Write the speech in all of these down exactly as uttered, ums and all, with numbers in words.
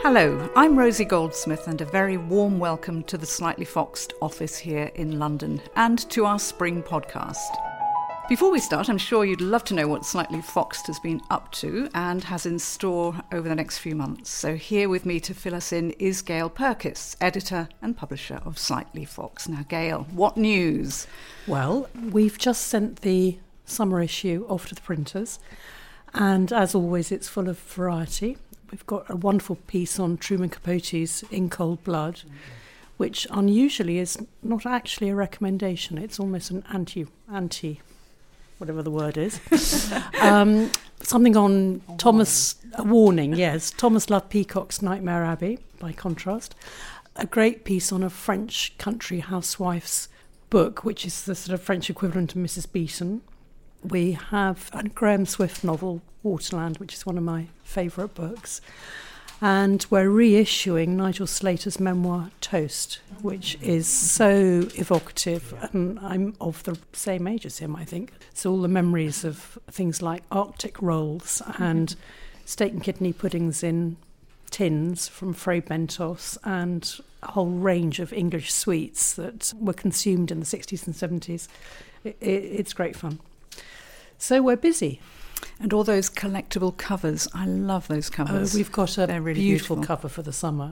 Hello, I'm Rosie Goldsmith and a very warm welcome to the Slightly Foxed office here in London and to our spring podcast. Before we start, I'm sure you'd love to know what Slightly Foxed has been up to and has in store over the next few months. So here with me to fill us in is Gail Purkis, editor and publisher of Slightly Foxed. Now, Gail, what news? Well, we've just sent the summer issue off to the printers, and as always, it's full of variety. We've got a wonderful piece on Truman Capote's In Cold Blood, which unusually is not actually a recommendation. It's almost an anti, anti, whatever the word is. um, something on a Thomas, warning. a warning, yes. Thomas Love Peacock's Nightmare Abbey, by contrast. A great piece on a French country housewife's book, which is the sort of French equivalent of Missus Beeton. We have a Graham Swift novel, Waterland, which is one of my favourite books. And we're reissuing Nigel Slater's memoir, Toast, which is so evocative. And I'm of the same age as him, I think. So all the memories of things like Arctic rolls and steak and kidney puddings in tins from Fray Bentos and a whole range of English sweets that were consumed in the sixties and seventies. It, it, it's great fun. So we're busy. And all those collectible covers. I love those covers. Oh, we've got a really beautiful, beautiful cover for the summer.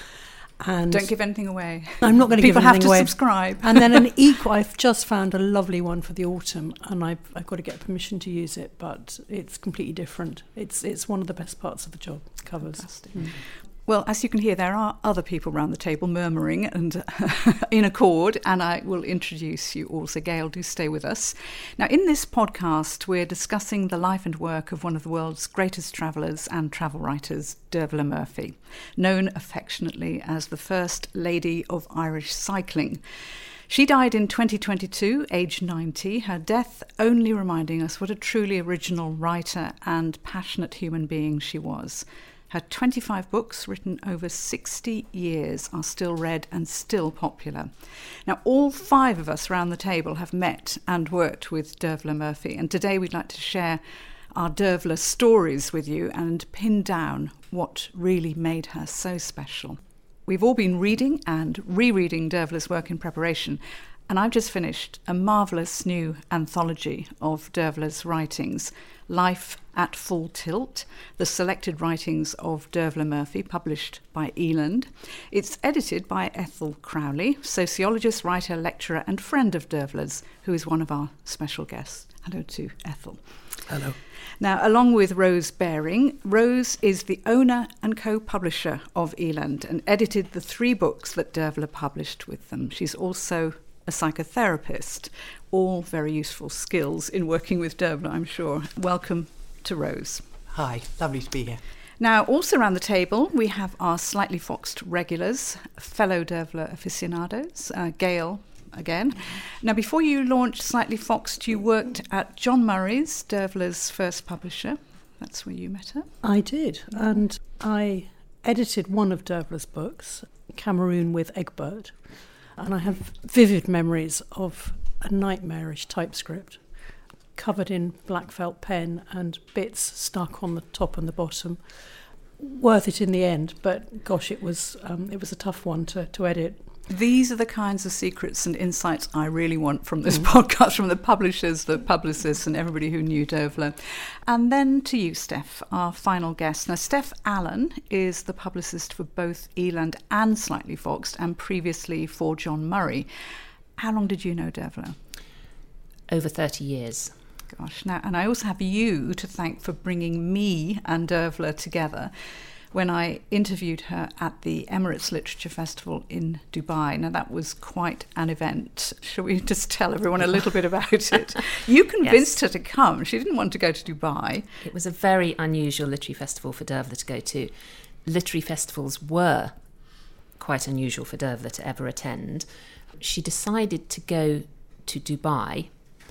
And don't give anything away. I'm not going to give anything away. People have to subscribe. And then an equal, I've just found a lovely one for the autumn, and I've, I've got to get permission to use it, but it's completely different. It's it's one of the best parts of the job, covers. Fantastic. Mm. Well, as you can hear, there are other people around the table murmuring and in accord, and I will introduce you all. So, Gail, do stay with us. Now, in this podcast, we're discussing the life and work of one of the world's greatest travellers and travel writers, Dervla Murphy, known affectionately as the First Lady of Irish Cycling. She died in twenty twenty-two, aged ninety, her death only reminding us what a truly original writer and passionate human being she was. Her twenty-five books, written over sixty years, are still read and still popular. Now, all five of us around the table have met and worked with Dervla Murphy, and today we'd like to share our Dervla stories with you and pin down what really made her so special. We've all been reading and rereading Dervla's work in preparation, and I've just finished a marvellous new anthology of Dervla's writings, Life at Full Tilt, the selected writings of Dervla Murphy, published by Eland. It's edited by Ethel Crowley, sociologist, writer, lecturer and friend of Dervla's, who is one of our special guests. Hello to Ethel. Hello. Now, along with Rose Baring, Rose is the owner and co-publisher of Eland and edited the three books that Dervla published with them. She's also a psychotherapist, all very useful skills in working with Dervla, I'm sure. Welcome to Rose. Hi, lovely to be here. Now, also around the table, we have our Slightly Foxed regulars, fellow Dervla aficionados, uh, Gail again. Now, before you launched Slightly Foxed, you worked at John Murray's, Dervla's first publisher. That's where you met her. I did, and I edited one of Dervla's books, Cameroon with Egbert, and I have vivid memories of a nightmarish typescript covered in black felt pen and bits stuck on the top and the bottom. Worth it in the end, but gosh, it was um, it was a tough one to, to edit. These are the kinds of secrets and insights I really want from this mm. podcast, from the publishers, the publicists and everybody who knew Dervla. And then to you, Steph, our final guest. Now, Steph Allen is the publicist for both Eland and Slightly Foxed, and previously for John Murray. How long did you know Dervla? Over thirty years. Gosh, now, and I also have you to thank for bringing me and Dervla together when I interviewed her at the Emirates Literature Festival in Dubai. Now, that was quite an event. Shall we just tell everyone a little bit about it? You convinced yes. her to come. She didn't want to go to Dubai. It was a very unusual literary festival for Dervla to go to. Literary festivals were quite unusual for Dervla to ever attend. She decided to go to Dubai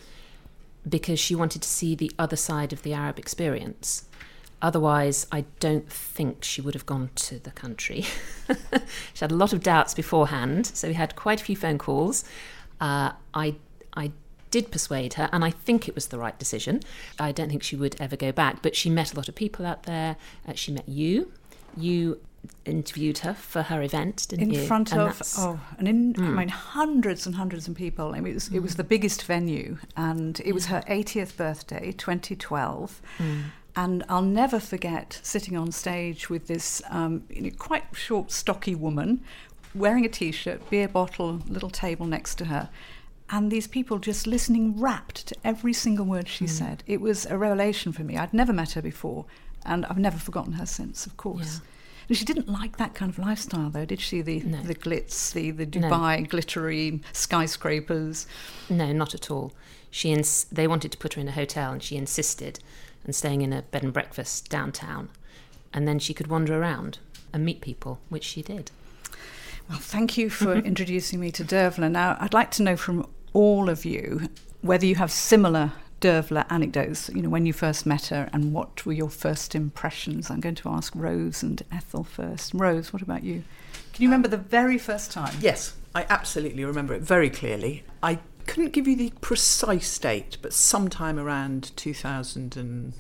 because she wanted to see the other side of the Arab experience. Otherwise, I don't think she would have gone to the country. She had a lot of doubts beforehand, so we had quite a few phone calls. Uh, I, I did persuade her, and I think it was the right decision. I don't think she would ever go back, but she met a lot of people out there. Uh, she met you. You interviewed her for her event, didn't in you? In front and of, oh, and in, mm. I mean, hundreds and hundreds of people. I mean, it was, mm. it was the biggest venue, and it yeah. was her eightieth birthday, twenty twelve. Mm. And I'll never forget sitting on stage with this um, you know, quite short, stocky woman, wearing a T-shirt, beer bottle, little table next to her, and these people just listening rapt to every single word she mm. said. It was a revelation for me. I'd never met her before, and I've never forgotten her since, of course. Yeah. And she didn't like that kind of lifestyle, though, did she? The no. the glitz, the, the Dubai no. glittery skyscrapers. No, not at all. She ins- They wanted to put her in a hotel, and she insisted on staying in a bed and breakfast downtown. And then she could wander around and meet people, which she did. Well, thank you for introducing me to Dervla. Now, I'd like to know from all of you whether you have similar Dervla anecdotes, you know, when you first met her, and what were your first impressions? I'm going to ask Rose and Ethel first. Rose, what about you? Can you remember the very first time? Yes, I absolutely remember it very clearly. I couldn't give you the precise date, but sometime around two thousand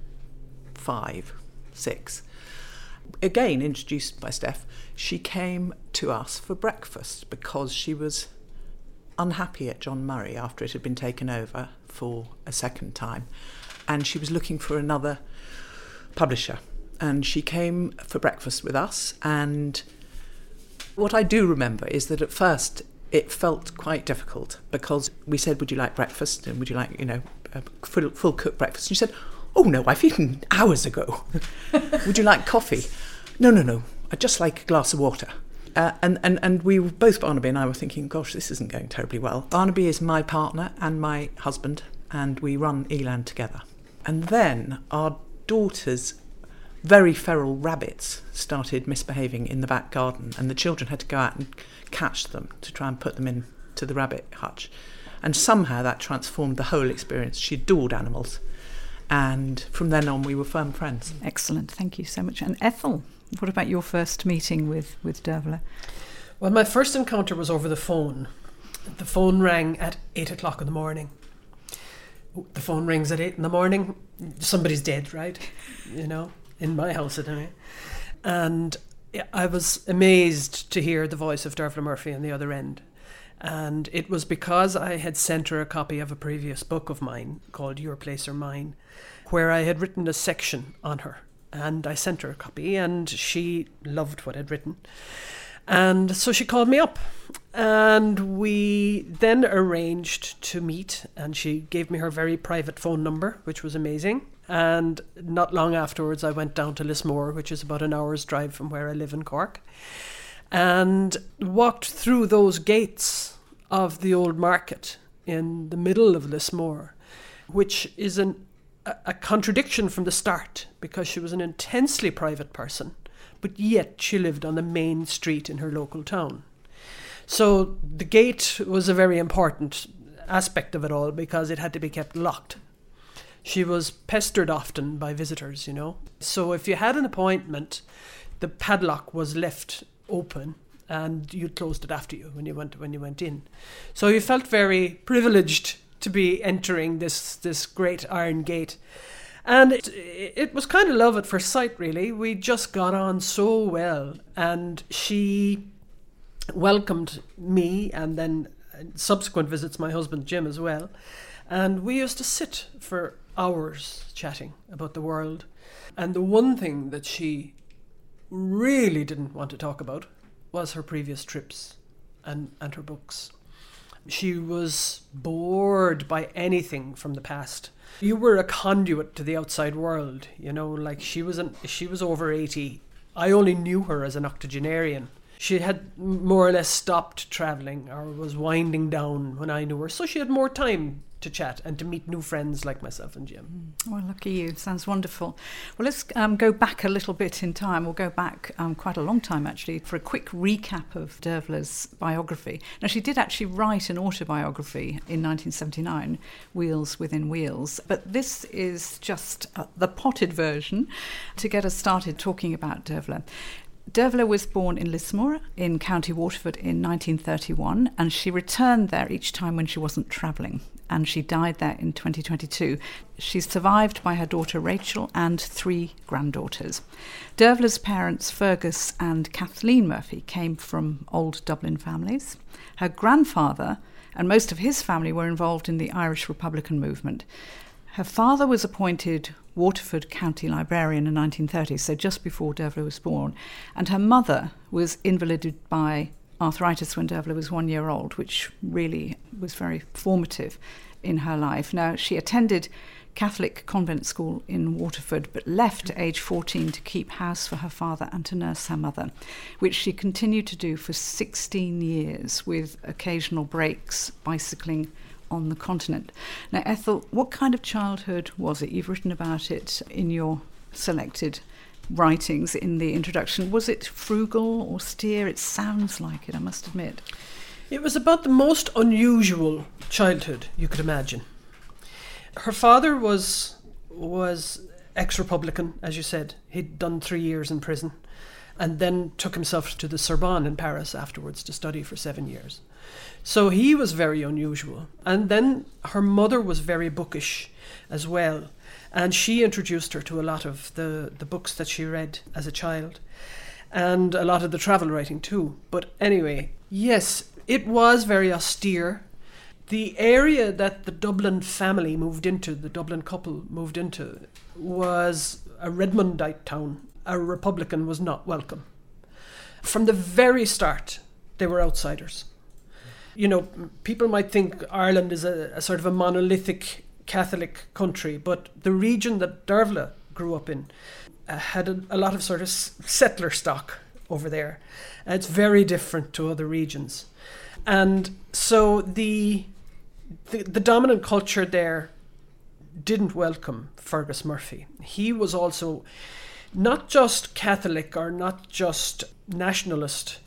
five, six. Again, introduced by Steph, she came to us for breakfast because she was unhappy at John Murray after it had been taken over for a second time, and she was looking for another publisher, and she came for breakfast with us. And what I do remember is that at first it felt quite difficult, because we said, would you like breakfast, and would you like, you know, a full, full cooked breakfast? And she said, oh no, I've eaten hours ago. Would you like coffee? No, no, no, I'd just like a glass of water. Uh, and, and, and we were, both Barnaby and I were thinking, gosh, this isn't going terribly well. Barnaby is my partner and my husband, and we run Eland together. And then our daughter's very feral rabbits started misbehaving in the back garden, and the children had to go out and catch them to try and put them into the rabbit hutch. And somehow that transformed the whole experience. She adored animals. And from then on, we were firm friends. Excellent. Thank you so much. And Ethel, what about your first meeting with, with Dervla? Well, my first encounter was over the phone. The phone rang at eight o'clock in the morning. The phone rings at eight in the morning. Somebody's dead, right? You know, in my house anyway. And I was amazed to hear the voice of Dervla Murphy on the other end. And it was because I had sent her a copy of a previous book of mine called Your Place or Mine, where I had written a section on her. And I sent her a copy, and she loved what I'd written. And so she called me up, and we then arranged to meet, and she gave me her very private phone number, which was amazing. And not long afterwards, I went down to Lismore, which is about an hour's drive from where I live in Cork, and walked through those gates of the old market in the middle of Lismore, which is an a contradiction from the start, because she was an intensely private person, but yet she lived on the main street in her local town. So the gate was a very important aspect of it all, because it had to be kept locked. She was pestered often by visitors, you know. So if you had an appointment, the padlock was left open, and you closed it after you when you went when you went in. So you felt very privileged to be entering this this great iron gate. And it, it was kind of love at first sight, really. We just got on so well, and she welcomed me, and then subsequent visits my husband Jim as well, and we used to sit for hours chatting about the world. And the one thing that she really didn't want to talk about was her previous trips and, and her books. She was bored by anything from the past. You were a conduit to the outside world, you know, like she was an, she was over eighty. I only knew her as an octogenarian. She had more or less stopped travelling, or was winding down when I knew her. So she had more time to chat and to meet new friends like myself and Jim. Well, lucky you. Sounds wonderful. Well, let's um, go back a little bit in time. We'll go back um, quite a long time, actually, for a quick recap of Dervla's biography. Now, she did actually write an autobiography in nineteen seventy-nine, Wheels Within Wheels, but this is just uh, the potted version to get us started talking about Dervla. Dervla was born in Lismore in County Waterford in nineteen thirty-one, and she returned there each time when she wasn't travelling, and she died there in twenty twenty-two. She's survived by her daughter Rachel and three granddaughters. Dervla's parents, Fergus and Kathleen Murphy, came from old Dublin families. Her grandfather and most of his family were involved in the Irish Republican movement. Her father was appointed Waterford County Librarian in the nineteen thirties, so just before Dervla was born, and her mother was invalided by arthritis when Dervla was one year old, which really was very formative in her life. Now, she attended Catholic convent school in Waterford, but left at age fourteen to keep house for her father and to nurse her mother, which she continued to do for sixteen years with occasional breaks, bicycling on the continent. Now, Ethel, what kind of childhood was it? You've written about it in your selected writings in the introduction. Was it frugal, austere? It sounds like it, I must admit. It was about the most unusual childhood you could imagine. Her father was was ex-Republican, as you said. He'd done three years in prison and then took himself to the Sorbonne in Paris afterwards to study for seven years. So he was very unusual. And then her mother was very bookish as well. And she introduced her to a lot of the, the books that she read as a child and a lot of the travel writing too. But anyway, yes, it was very austere. The area that the Dublin family moved into, the Dublin couple moved into, was a Redmondite town. A Republican was not welcome. From the very start, they were outsiders. You know, people might think Ireland is a, a sort of a monolithic Catholic country, but the region that Dervla grew up in uh, had a, a lot of sort of settler stock over there. Uh, it's very different to other regions. And so the, the the dominant culture there didn't welcome Fergus Murphy. He was also not just Catholic or not just nationalist,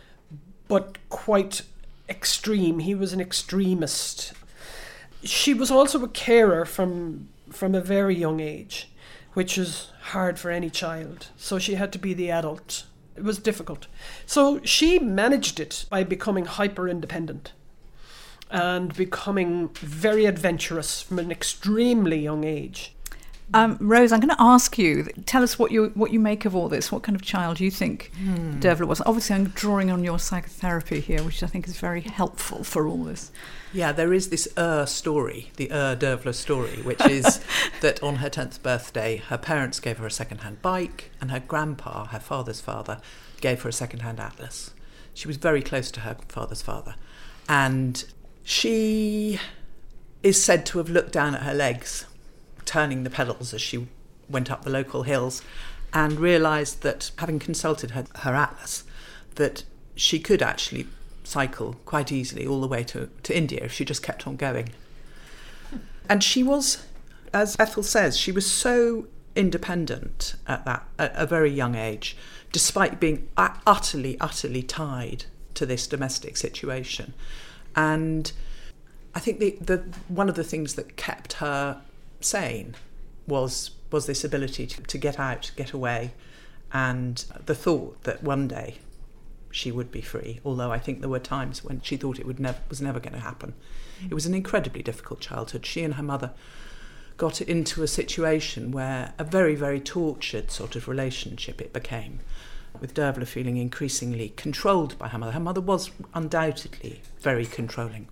but quite extreme. He was an extremist. She was also a carer from from a very young age, which is hard for any child. So she had to be the adult. It was difficult. So she managed it by becoming hyper independent and becoming very adventurous from an extremely young age. Um, Rose, I'm going to ask you, tell us what you what you make of all this. What kind of child you think hmm. Dervla was? Obviously, I'm drawing on your psychotherapy here, which I think is very helpful for all this. Yeah, there is this Er story, the Er Dervla story, which is that on her tenth birthday, her parents gave her a second-hand bike, and her grandpa, her father's father, gave her a second-hand atlas. She was very close to her father's father, and she is said to have looked down at her legs, turning the pedals as she went up the local hills, and realised that, having consulted her, her atlas, that she could actually cycle quite easily all the way to, to India if she just kept on going. And she was, as Ethel says, she was so independent at that at a very young age, despite being utterly, utterly tied to this domestic situation. And I think the, the one of the things that kept her sane was was this ability to, to get out, get away, and the thought that one day she would be free, although I think there were times when she thought it would never was never going to happen. It was an incredibly difficult childhood. She and her mother got into a situation where a very, very tortured sort of relationship it became, with Dervla feeling increasingly controlled by her mother. Her mother was undoubtedly very controlling.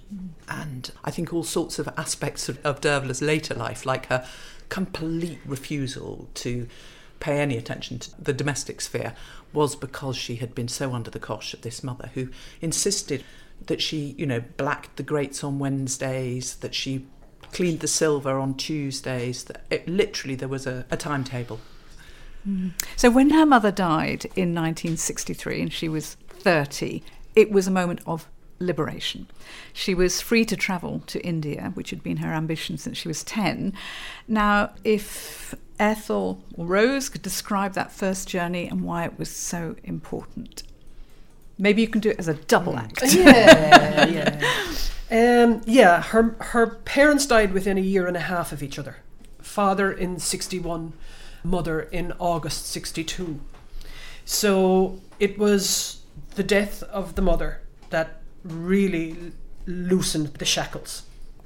And I think all sorts of aspects of, of Dervla's later life, like her complete refusal to pay any attention to the domestic sphere, was because she had been so under the cosh of this mother who insisted that she, you know, blacked the grates on Wednesdays, that she cleaned the silver on Tuesdays, that it, literally there was a, a timetable. Mm. So when her mother died in nineteen sixty-three and she was thirty, it was a moment of liberation. She was free to travel to India, which had been her ambition since she was ten. Now, if Ethel or Rose could describe that first journey and why it was so important. Maybe you can do it as a double act. Yeah, yeah. Um, yeah, her her parents died within a year and a half of each other. Father in sixty-one, mother in August sixty-two. So it was the death of the mother that really loosened the shackles,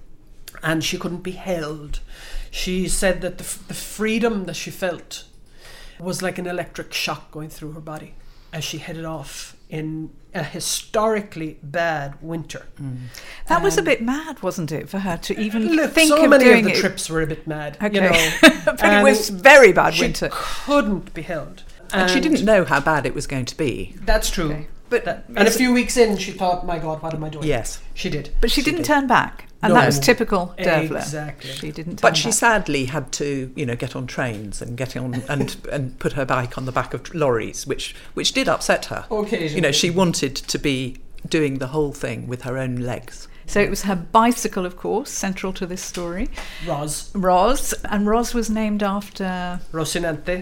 and she couldn't be held. She said that the, f- the freedom that she felt was like an electric shock going through her body as she headed off in a historically bad winter. Mm. That um, was a bit mad, wasn't it, for her to even look, think so of many doing of the it? trips were a bit mad, Okay. you know. But it and was very bad she winter. couldn't be held. And she didn't know how bad it was going to be. That's true. Okay. But that, and a few weeks in, she thought, "My God, what am I doing?" Yes. She did. But she, She didn't did. turn back. And No. that was typical Dervla. Exactly. She didn't turn But she back. sadly had to, you know, get on trains and get on and and put her bike on the back of lorries, which which did upset her. Occasionally. You know, she wanted to be doing the whole thing with her own legs. So it was her bicycle, of course, central to this story. Ros. Ros. And Ros was named after Rocinante,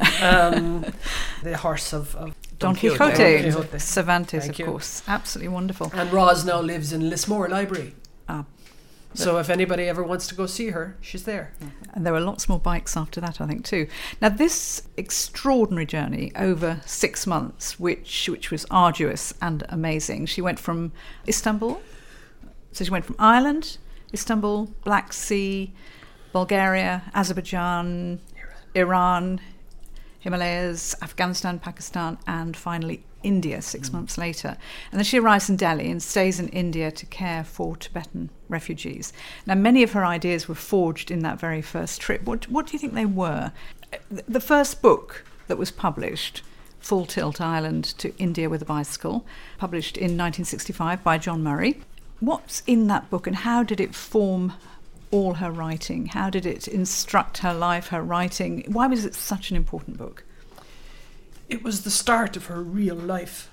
um, the horse of, of Don Don Quixote. Quixote. Don Quixote. Cervantes, Thank of you. course. Absolutely wonderful. And Ros now lives in Lismore Library. Ah. So if anybody ever wants to go see her, she's there. And there were lots more bikes after that, I think, too. Now, this extraordinary journey over six months, which which was arduous and amazing. She went from Istanbul, so she went from Ireland, Istanbul, Black Sea, Bulgaria, Azerbaijan, Iran, Himalayas, Afghanistan, Pakistan, and finally India six months later. And then she arrives in Delhi and stays in India to care for Tibetan refugees. Now, many of her ideas were forged in that very first trip. What, what do you think they were? The first book that was published, Full Tilt Ireland to India with a Bicycle, published in nineteen sixty-five by John Murray. What's in that book and how did it form all her writing? How did it instruct her life, her writing? Why was it such an important book? It was the start of her real life.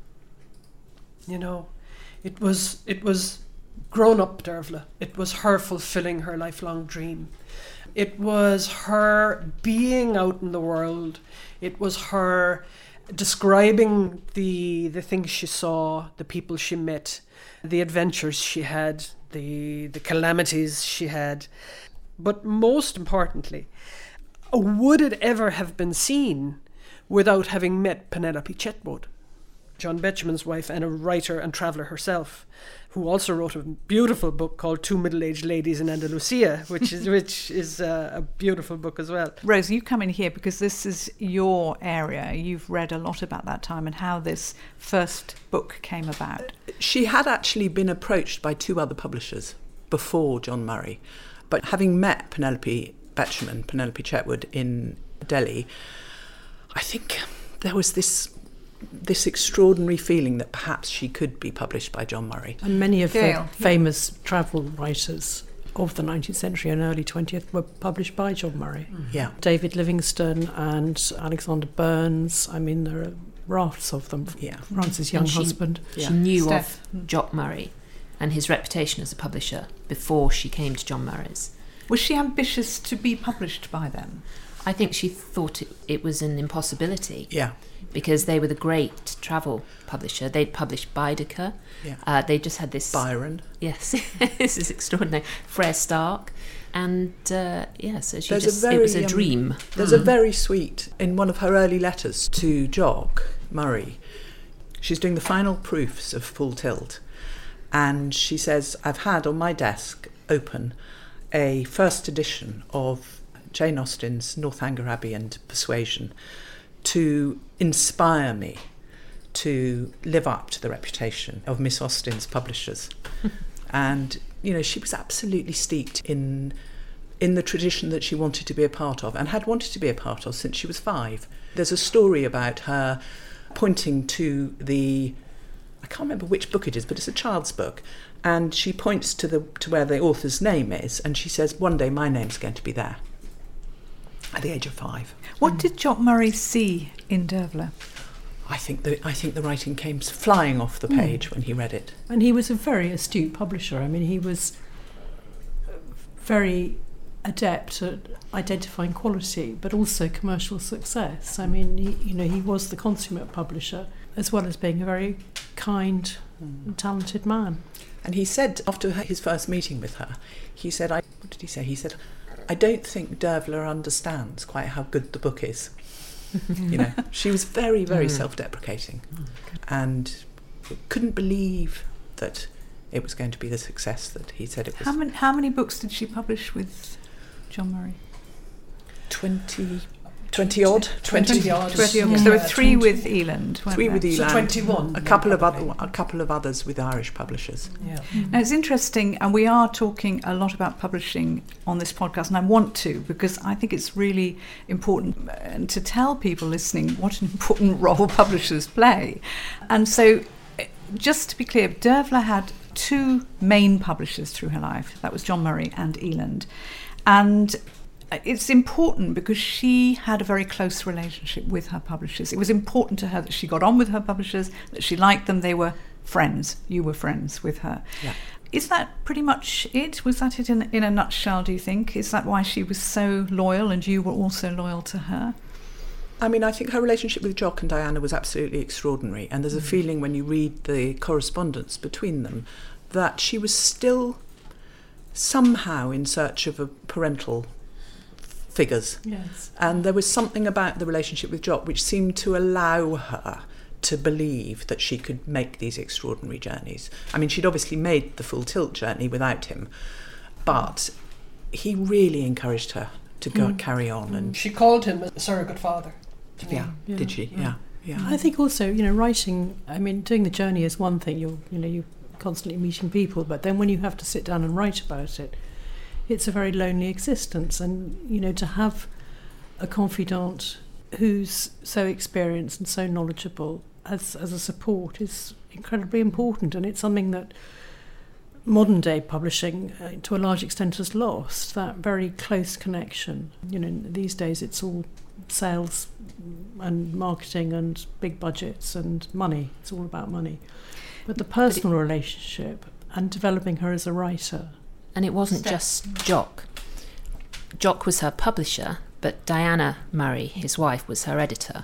You know, it was it was grown up Dervla. It was her fulfilling her lifelong dream. It was her being out in the world. It was her describing the the things she saw, the people she met, the adventures she had, the the calamities she had. But most importantly, would it ever have been seen without having met Penelope Chetwood, John Betjeman's wife and a writer and traveller herself, who also wrote a beautiful book called Two Middle-Aged Ladies in Andalusia, which is which is uh, a beautiful book as well. Rose, you come in here because this is your area. You've read a lot about that time and how this first book came about. She had actually been approached by two other publishers before John Murray, but having met Penelope Betjeman, Penelope Chetwood in Delhi, I think there was this this extraordinary feeling that perhaps she could be published by John Murray. And many of Gail, the famous travel writers of the nineteenth century and early twentieth were published by John Murray. Yeah. David Livingstone and Alexander Burns. I mean, there are rafts of them. Yeah. Frances' young And she- husband. She Yeah. knew Steph. of Jock Murray and his reputation as a publisher before she came to John Murray's. Was she ambitious to be published by them? I think she thought it, it was an impossibility Yeah. because they were the great travel publisher. They'd published Baedeker. Yeah. Uh, they just had this... Byron. Yes, this is extraordinary. Frere Stark. And, uh, yeah, so she There's a just... it very, was a um, dream. There's a very sweet, in one of her early letters to Jock Murray, she's doing the final proofs of Full Tilt, and she says, I've had on my desk open a first edition of Jane Austen's Northanger Abbey and Persuasion to inspire me to live up to the reputation of Miss Austen's publishers. And, you know, she was absolutely steeped in in the tradition that she wanted to be a part of and had wanted to be a part of since she was five. There's a story about her pointing to the, I can't remember which book it is, but it's a child's book, and she points to the to where the author's name is, and she says, one day my name's going to be there, at the age of five. What did Jock Murray see in Dervla? I think the I think the writing came flying off the page when he read it. And he was a very astute publisher. I mean, he was very adept at identifying quality, but also commercial success. I mean, he, you know, he was the consummate publisher, as well as being a very kind and talented man. And he said, after his first meeting with her, he said, I, what did he say? He said, I don't think Dervla understands quite how good the book is. You know, she was very, very Mm. self-deprecating, and couldn't believe that it was going to be the success that he said it was. How many, how many books did she publish with John Murray? twenty, twenty odd, twenty, twenty odd. twenty, Yeah, there were three twenty. with Eland, weren't three there? with So Elan, twenty-one. a couple of probably. other, a couple of others with Irish publishers. Yeah. Now, it's interesting, and we are talking a lot about publishing on this podcast, and I want to, because I think it's really important uh, to tell people listening what an important role publishers play. And so, uh, just to be clear, Dervla had two main publishers through her life. That was John Murray and Eland. And it's important because she had a very close relationship with her publishers. It was important to her that she got on with her publishers, that she liked them, they were friends. You were friends with her. Yeah. Is that pretty much it? Was that it in, in a nutshell, do you think? Is that why she was so loyal and you were also loyal to her? I mean, I think her relationship with Jock and Diana was absolutely extraordinary, and there's a feeling when you read the correspondence between them that she was still somehow in search of a parental figures. Yes. And there was something about the relationship with Jock which seemed to allow her to believe that she could make these extraordinary journeys. I mean, she'd obviously made the full tilt journey without him, but he really encouraged her to go Mm. carry on. And She called him a surrogate father. yeah, Yeah. did she? Yeah, yeah. I think also, you know, writing, I mean, doing the journey is one thing. You're, you know, you're constantly meeting people, but then when you have to sit down and write about it, it's a very lonely existence. And, you know, to have a confidant who's so experienced and so knowledgeable as, as a support is incredibly important. And it's something that modern day publishing, uh, to a large extent, has lost, that very close connection. You know, these days it's all sales and marketing and big budgets and money. It's all about money. But the personal relationship and developing her as a writer. And it wasn't Step. just Jock. Jock was her publisher, but Diana Murray, his wife, was her editor.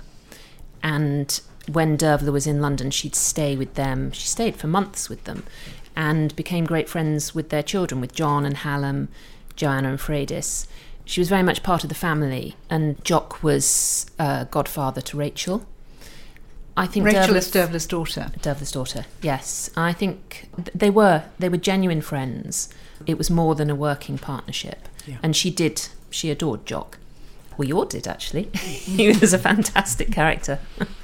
And when Dervla was in London, she'd stay with them. She stayed for months with them and became great friends with their children, with John and Hallam, Joanna and Freydis. She was very much part of the family, and Jock was uh, godfather to Rachel. I think Rachel Dervla- is Dervla's daughter. Dervla's daughter, yes. I think th- they were they were genuine friends. It was more than a working partnership. Yeah. And she did, she adored Jock. We all did, actually. He was a fantastic character.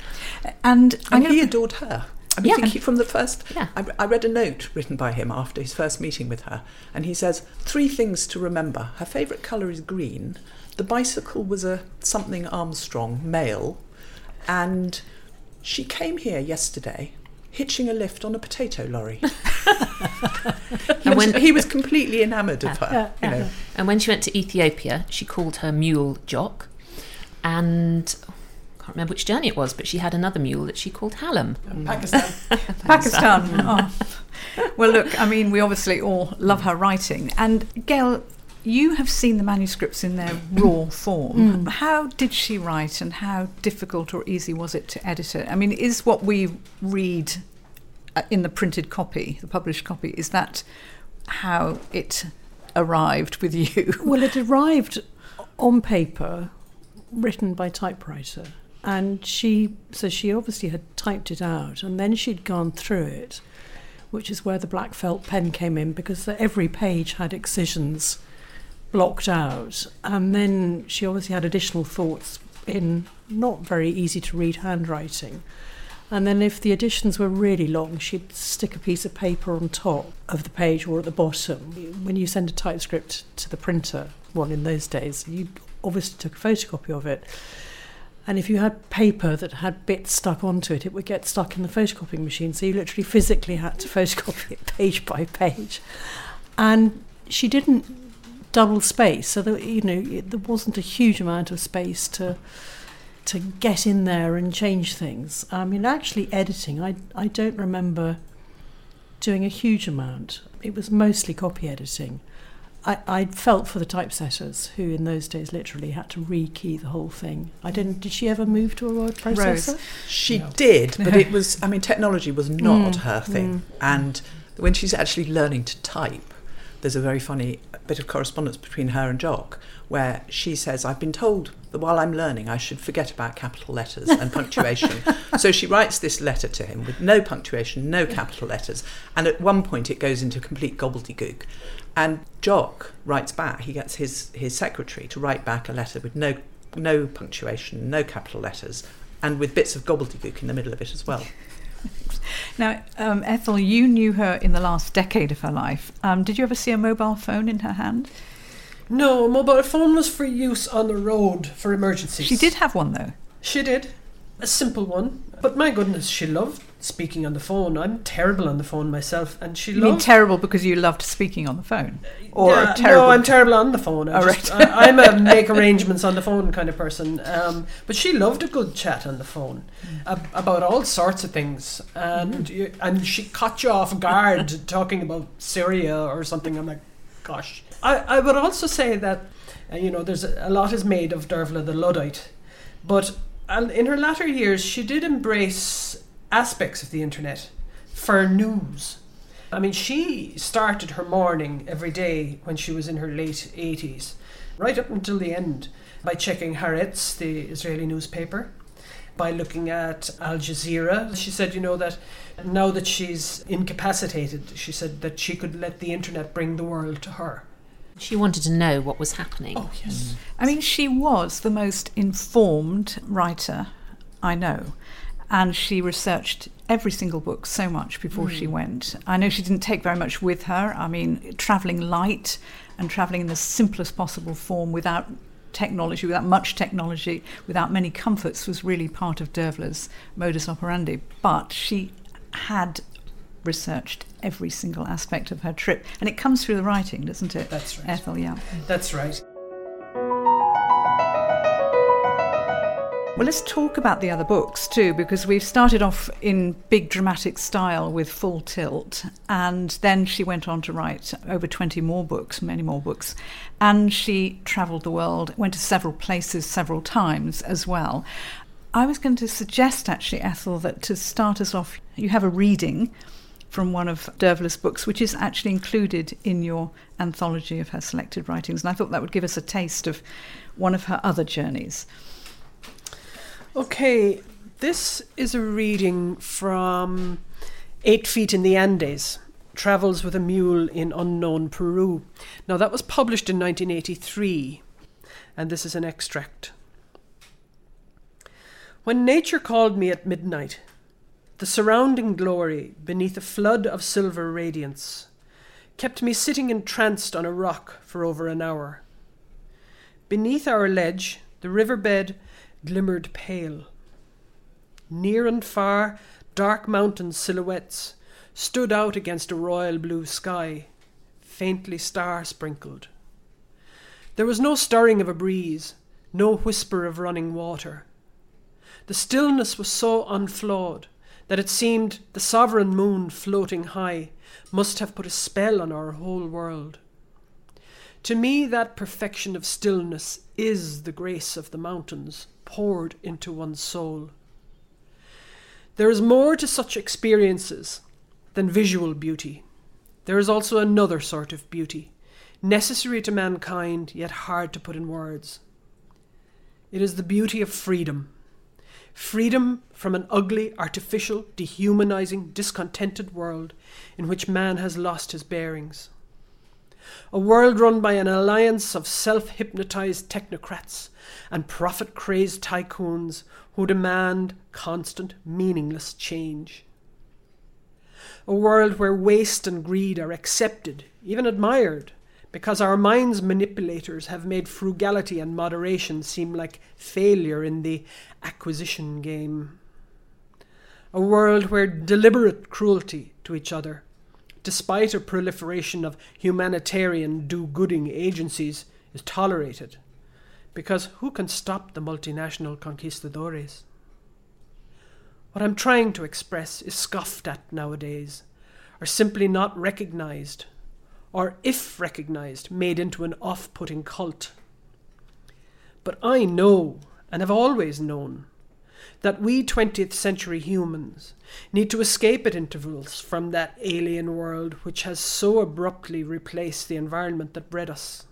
And, I'm And he gonna- adored her. I mean, Yeah. I think he, from the first, Yeah. I, I read a note written by him after his first meeting with her, and he says, three things to remember. Her favourite colour is green, the bicycle was a something Armstrong, male, and she came here yesterday hitching a lift on a potato lorry. he, And was, when- he was completely enamoured of her, Yeah, you yeah. know. And when she went to Ethiopia, she called her mule Jock. And I can't remember which journey it was, but she had another mule that she called Hallam. Pakistan. Pakistan. Oh. Well, look, I mean, we obviously all love her writing. And Gail, you have seen the manuscripts in their raw form. Mm. How did she write, and how difficult or easy was it to edit it? I mean, is what we read uh, in the printed copy, the published copy, is that how it arrived with you? Well, it arrived on paper, written by typewriter, and she so she obviously had typed it out, and then she'd gone through it, which is where the black felt pen came in, because every page had excisions blocked out, and then she obviously had additional thoughts in not very easy to read handwriting. And then if the editions were really long, she'd stick a piece of paper on top of the page or at the bottom. When you send a typescript to the printer, well, in those days, you obviously took a photocopy of it. And if you had paper that had bits stuck onto it, it would get stuck in the photocopying machine. So you literally physically had to photocopy it page by page. And she didn't double space, so that, you know, it, there wasn't a huge amount of space to to get in there and change things. I mean, actually editing, I I don't remember doing a huge amount. It was mostly copy editing. I, I felt for the typesetters, who in those days literally had to rekey the whole thing. I didn't. Did she ever move to a word processor? Rose. She No. did, but it was, I mean, technology was not Mm, her thing. mm. And when she's actually learning to type, there's a very funny bit of correspondence between her and Jock, where she says, I've been told that while I'm learning, I should forget about capital letters and punctuation. So she writes this letter to him with no punctuation, no capital letters. And at one point it goes into complete gobbledygook. And Jock writes back, he gets his, his secretary to write back a letter with no no punctuation, no capital letters, and with bits of gobbledygook in the middle of it as well. Now, um, Ethel, you knew her in the last decade of her life. Um, did you ever see a mobile phone in her hand? No, a mobile phone was for use on the road for emergencies. She did have one, though. She did. A simple one. But my goodness, she loved speaking on the phone. I'm terrible on the phone myself, and she You loved... mean terrible because you loved speaking on the phone? Or Yeah, terrible... No, I'm terrible on the phone. I Oh, just, right. I, I'm a make arrangements on the phone kind of person. Um, but she loved a good chat on the phone ab- about all sorts of things. And you, and she caught you off guard talking about Syria or something. I'm like, gosh. I, I would also say that, uh, you know, there's a, a lot is made of Dervla the Luddite. But uh, in her latter years, she did embrace aspects of the internet for news. I mean, she started her morning every day when she was in her late eighties, right up until the end, by checking Haaretz, the Israeli newspaper, by looking at Al Jazeera. She said, you know, that now that she's incapacitated, she said that she could let the internet bring the world to her. She wanted to know what was happening. Oh, yes. I mean, she was the most informed writer I know. And she researched every single book so much before mm. she went. I know she didn't take very much with her. I mean, travelling light and travelling in the simplest possible form without technology, without much technology, without many comforts was really part of Dervla's modus operandi. But she had researched every single aspect of her trip. And it comes through the writing, doesn't it? That's right. Ethel, yeah. That's right. Well, let's talk about the other books too, because we've started off in big dramatic style with Full Tilt, and then she went on to write over twenty more books, many more books, and she travelled the world, went to several places several times as well. I was going to suggest actually, Ethel, that to start us off, you have a reading from one of Dervla's books, which is actually included in your anthology of her selected writings, and I thought that would give us a taste of one of her other journeys. Okay, this is a reading from Eight Feet in the Andes, Travels with a Mule in Unknown Peru. Now, that was published in nineteen eighty-three, and this is an extract. When nature called me at midnight, the surrounding glory beneath a flood of silver radiance kept me sitting entranced on a rock for over an hour. Beneath our ledge, the riverbed glimmered pale. Near and far, dark mountain silhouettes stood out against a royal blue sky, faintly star-sprinkled. There was no stirring of a breeze, no whisper of running water. The stillness was so unflawed that it seemed the sovereign moon floating high must have put a spell on our whole world. To me, that perfection of stillness is the grace of the mountains poured into one's soul. There is more to such experiences than visual beauty. There is also another sort of beauty, necessary to mankind, yet hard to put in words. It is the beauty of freedom. Freedom from an ugly, artificial, dehumanizing, discontented world in which man has lost his bearings. A world run by an alliance of self-hypnotized technocrats and profit-crazed tycoons who demand constant, meaningless change. A world where waste and greed are accepted, even admired, because our minds' manipulators have made frugality and moderation seem like failure in the acquisition game. A world where deliberate cruelty to each other, despite a proliferation of humanitarian do-gooding agencies, is tolerated, because who can stop the multinational conquistadores? What I'm trying to express is scoffed at nowadays, or simply not recognized, or if recognized, made into an off-putting cult. But I know, and have always known, that we twentieth century humans need to escape at intervals from that alien world which has so abruptly replaced the environment that bred us.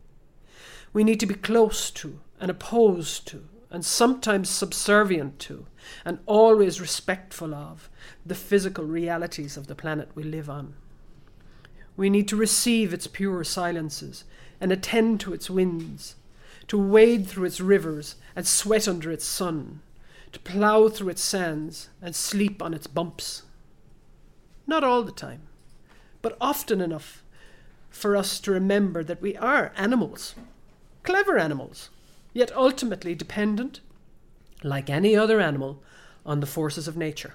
We need to be close to and opposed to and sometimes subservient to and always respectful of the physical realities of the planet we live on. We need to receive its pure silences and attend to its winds, to wade through its rivers and sweat under its sun, to plough through its sands and sleep on its bumps. Not all the time, but often enough for us to remember that we are animals, clever animals, yet ultimately dependent, like any other animal, on the forces of nature.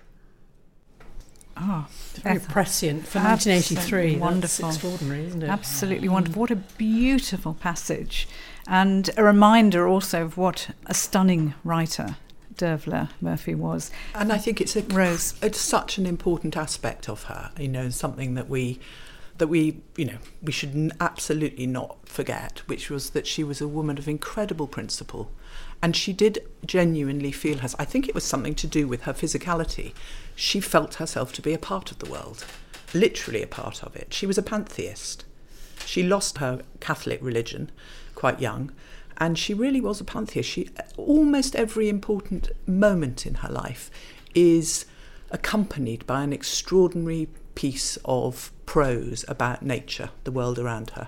Oh, very prescient for nineteen eighty-three. Wonderful. That's extraordinary, isn't it? Absolutely wonderful. What a beautiful passage. And a reminder also of what a stunning writer Dervla Murphy was. And I think it's a Rose. It's such an important aspect of her, you know, something that we that we, you know, we should n- absolutely not forget, which was that she was a woman of incredible principle. And she did genuinely feel her, I think it was something to do with her physicality. She felt herself to be a part of the world, literally a part of it. She was a pantheist. She lost her Catholic religion quite young, and she really was a pantheist. She, almost every important moment in her life is accompanied by an extraordinary piece of prose about nature, the world around her.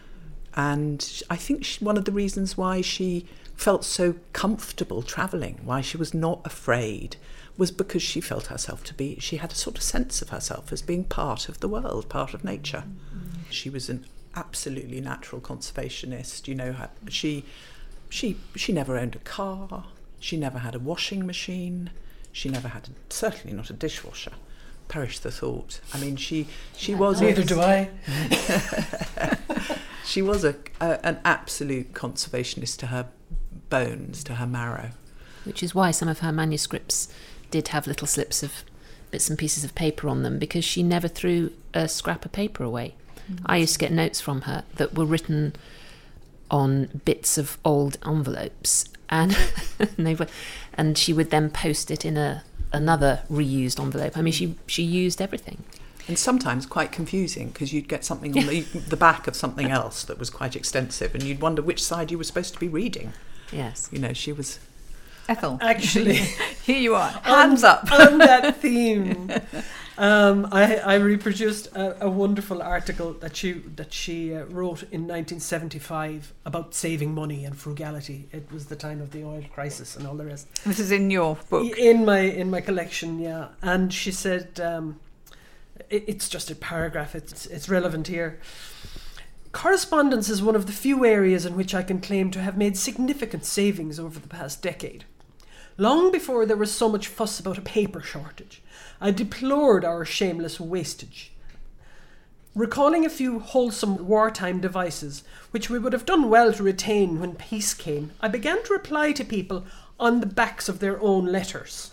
And I think she, one of the reasons why she felt so comfortable travelling, why she was not afraid, was because she felt herself to be, she had a sort of sense of herself as being part of the world, part of nature. Mm-hmm. She was an absolutely natural conservationist, you know, she, she, she never owned a car, she never had a washing machine, she never had, a, certainly not a dishwasher. Perish the thought. I mean, she she was... Neither do I. She was a, a an absolute conservationist to her bones, to her marrow. Which is why some of her manuscripts did have little slips of bits and pieces of paper on them, because she never threw a scrap of paper away. Mm-hmm. I used to get notes from her that were written on bits of old envelopes, and they were, and she would then post it in a another reused envelope. I mean, she she used everything. And sometimes quite confusing, because you'd get something on the, the back of something else that was quite extensive, and you'd wonder which side you were supposed to be reading. Yes. You know, she was... Ethel. Actually. Here you are. Hands up. On that theme. Um, I, I reproduced a, a wonderful article that she that she uh, wrote in nineteen seventy-five about saving money and frugality. It was the time of the oil crisis and all the rest. This is in your book. In my in my collection, yeah. And she said, um, it, it's just a paragraph. It's it's relevant here. Correspondence is one of the few areas in which I can claim to have made significant savings over the past decade. Long before there was so much fuss about a paper shortage, I deplored our shameless wastage. Recalling a few wholesome wartime devices, which we would have done well to retain when peace came, I began to reply to people on the backs of their own letters.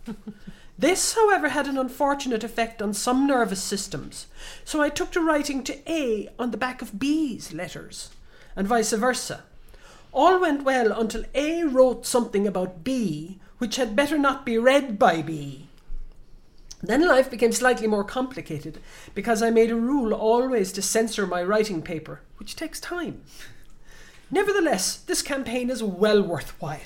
This, however, had an unfortunate effect on some nervous systems, so I took to writing to A on the back of B's letters, and vice versa. All went well until A wrote something about B, which had better not be read by B. Then life became slightly more complicated, because I made a rule always to censor my writing paper, which takes time. Nevertheless, this campaign is well worthwhile.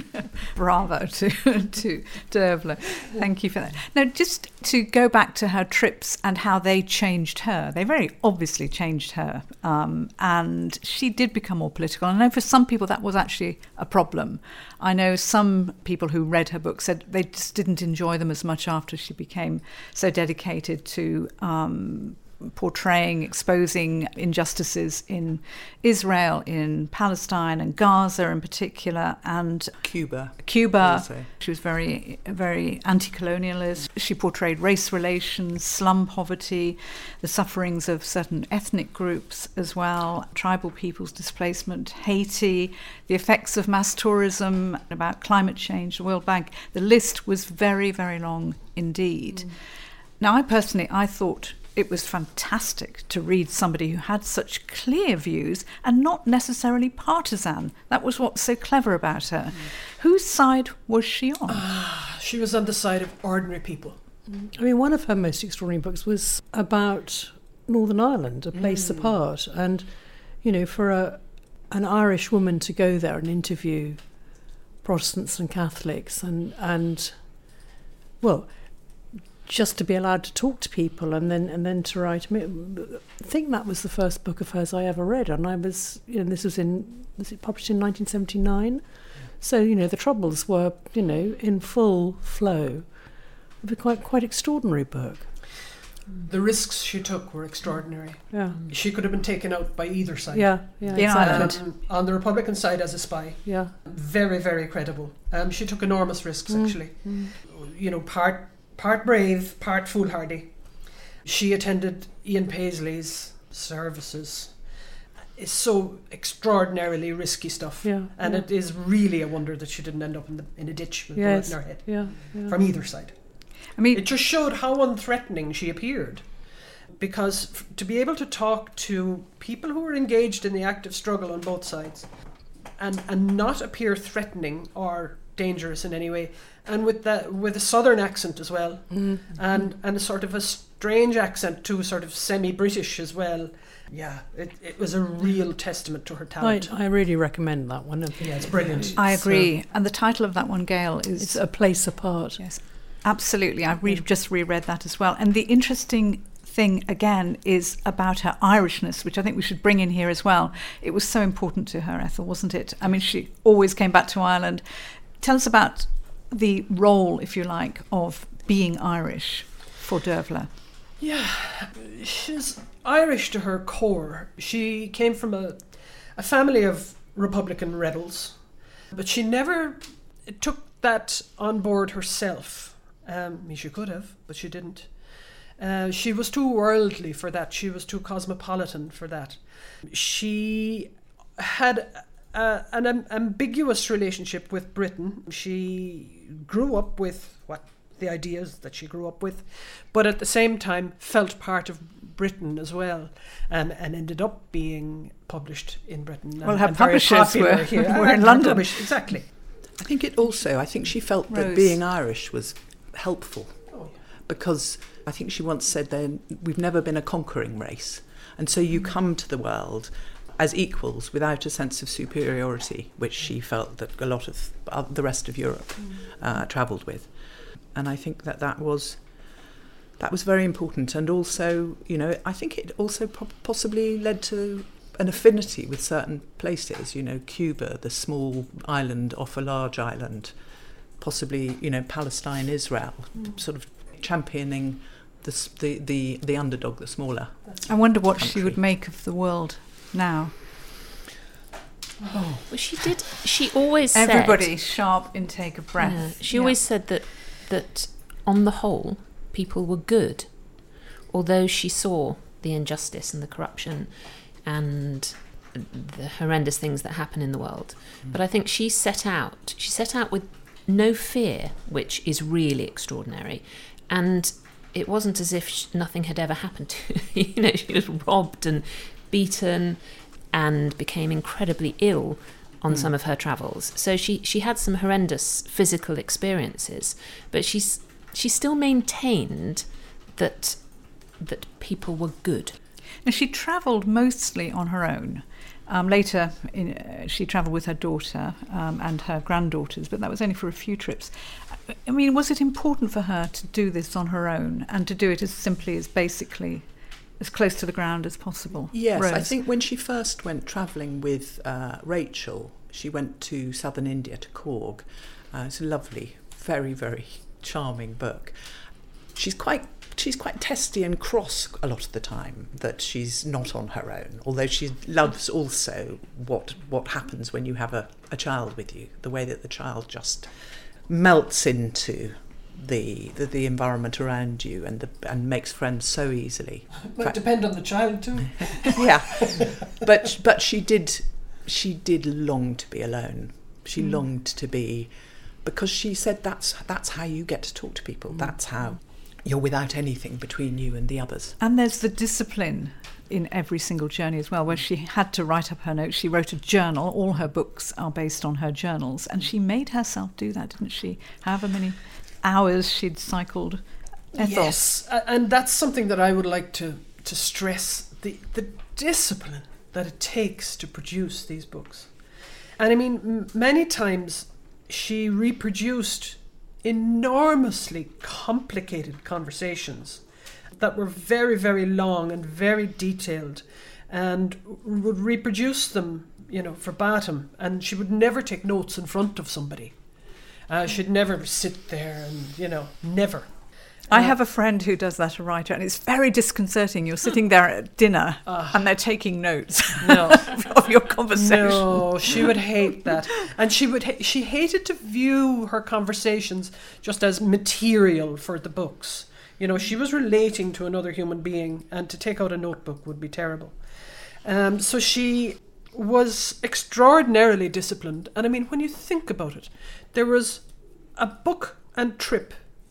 Bravo to to Dervla. Thank you for that. Now, just to go back to her trips and how they changed her. They very obviously changed her, um, and she did become more political. I know for some people that was actually a problem. I know some people who read her book said they just didn't enjoy them as much after she became so dedicated to um, portraying, exposing injustices in Israel, in Palestine and Gaza in particular, and Cuba. Cuba. Also. She was very, very anti-colonialist. She portrayed race relations, slum poverty, the sufferings of certain ethnic groups as well, tribal peoples' displacement, Haiti, the effects of mass tourism, about climate change, the World Bank. The list was very, very long indeed. Mm. Now, I personally, I thought it was fantastic to read somebody who had such clear views and not necessarily partisan. That was what's so clever about her. Mm. Whose side was she on? Uh, She was on the side of ordinary people. I mean, one of her most extraordinary books was about Northern Ireland, A Place mm. Apart. And, you know, for a, an Irish woman to go there and interview Protestants and Catholics and, and well, just to be allowed to talk to people and then and then to write. I mean, I think that was the first book of hers I ever read, and I was, you know, this was in, was it published in nineteen seventy-nine? So, you know, the Troubles were, you know, in full flow. It was quite quite extraordinary book. The risks she took were extraordinary. Yeah. She could have been taken out by either side. Yeah, yeah, In exactly. Um, on the Republican side as a spy. Yeah. Very, very credible. Um, she took enormous risks, Mm, actually. mm. You know, part part brave, part foolhardy. She attended Ian Paisley's services. It's so extraordinarily risky stuff. Yeah, And yeah. it is really a wonder that she didn't end up in, the, in a ditch with a bullet Yes. in her head Yeah, yeah. from either side. I mean, It just showed how unthreatening she appeared. Because f- to be able to talk to people who were engaged in the active struggle on both sides and, and not appear threatening or dangerous in any way, and with that with a southern accent as well, Mm. and and a sort of a strange accent too, sort of semi-British as well. Yeah, it, it was a real testament to her I, talent. I really recommend that one. Yeah, it's brilliant. I It's, uh, agree. And the title of that one, Gail, is It's A Place Apart. yes, absolutely. I've re- just reread that as well. And the interesting thing again is about her Irishness, which I think we should bring in here as well. It was so important to her, Ethel, wasn't it? I mean, she always came back to Ireland. Tell us about the role, if you like, of being Irish for Dervla. Yeah, she's Irish to her core. She came from a, a family of Republican rebels, but she never took that on board herself. Um, I mean, she could have, but she didn't. Uh, she was too worldly for that. She was too cosmopolitan for that. She had uh, an am- ambiguous relationship with Britain. She grew up with what the ideas that she grew up with, but at the same time felt part of Britain as well, um, and ended up being published in Britain. Well, and, her and very publishers popular were- here. were in And London. published- Exactly. I think it also, I think she felt that Rose. being Irish was helpful Oh, because I think she once said then we've never been a conquering race. And so you come to the world as equals without a sense of superiority, which she felt that a lot of uh, the rest of Europe uh, travelled with. And I think that that was that was very important. And also, you know, I think it also po- possibly led to an affinity with certain places, you know, Cuba, the small island off a large island, possibly, you know, Palestine, Israel, mm. sort of championing the, s- the, the, the underdog, the smaller. I wonder what country. she would make of the world now. Well, she did. She always said, Everybody, sharp intake of breath. Yeah, she Yeah. always said that that on the whole, people were good, although she saw the injustice and the corruption and the horrendous things that happen in the world. Mm. But I think she set out. She set out with no fear, which is really extraordinary, and it wasn't as if sh- nothing had ever happened to her. You know, she was robbed and beaten and became incredibly ill on mm. some of her travels. So she, she had some horrendous physical experiences, but she's she still maintained that that people were good. Now, she travelled mostly on her own. Um, later, in, uh, she travelled with her daughter um, and her granddaughters, but that was only for a few trips. I mean, was it important for her to do this on her own and to do it as simply as basically as close to the ground as possible? Yes, Rose? I think when she first went travelling with uh, Rachel, she went to southern India, to Korg. Uh, it's a lovely, very, very charming book. She's quite she's quite testy and cross a lot of the time that she's not on her own, although she loves also what what happens when you have a, a child with you, the way that the child just melts into the the, the environment around you and the, and makes friends so easily. might depend on the child too. Yeah, but but she did she did long to be alone. She mm. longed to be, because she said that's that's how you get to talk to people. Mm. That's how you're without anything between you and the others. And there's the discipline in every single journey as well, where she had to write up her notes. She wrote a journal. All her books are based on her journals. And she made herself do that, didn't she? However many hours she'd cycled. Ethel. Yes, a- and that's something that I would like to, to stress, the, the discipline that it takes to produce these books. And I mean, m- many times she reproduced enormously complicated conversations that were very, very long and very detailed, and would reproduce them, you know, verbatim. And she would never take notes in front of somebody. Uh, she'd never sit there and, you know, never. I have a friend who does that, a writer, and it's very disconcerting. You're sitting there at dinner uh, and they're taking notes no. of your conversation. No, she would hate that. And she would ha- she hated to view her conversations just as material for the books. You know, she was relating to another human being, and to take out a notebook would be terrible. Um, so she was extraordinarily disciplined. And I mean, when you think about it, there was a book and trip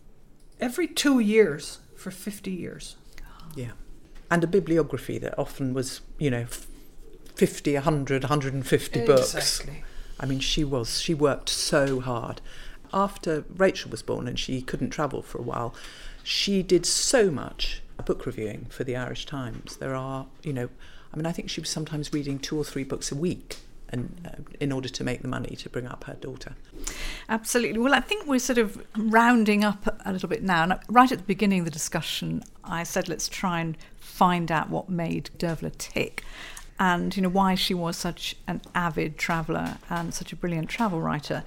every two years for fifty years. Yeah. And a bibliography that often was, you know, fifty, one hundred, one hundred fifty books. Exactly. I mean, she was, she worked so hard. After Rachel was born and she couldn't travel for a while, she did so much book reviewing for the Irish Times. There are, you know, I mean, I think she was sometimes reading two or three books a week, and uh, in order to make the money to bring up her daughter. Absolutely. Well, I think we're sort of rounding up a little bit now. And right at the beginning of the discussion, I said, let's try and find out what made Dervla tick, and, you know, why she was such an avid traveller and such a brilliant travel writer.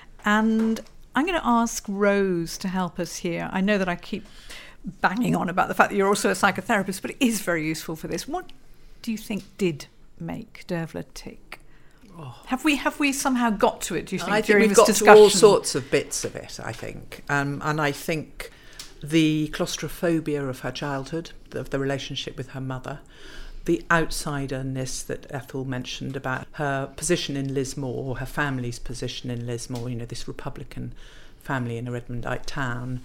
And I'm going to ask Rose to help us here. I know that I keep banging on about the fact that you're also a psychotherapist, but it is very useful for this. What do you think did make Dervla tick? Oh. Have we have we somehow got to it, do you think, I think during we've this got discussion? to all sorts of bits of it, I think. Um, and I think the claustrophobia of her childhood, of the relationship with her mother, the outsiderness that Ethel mentioned about her position in Lismore, her family's position in Lismore, you know, this Republican family in a Redmondite town.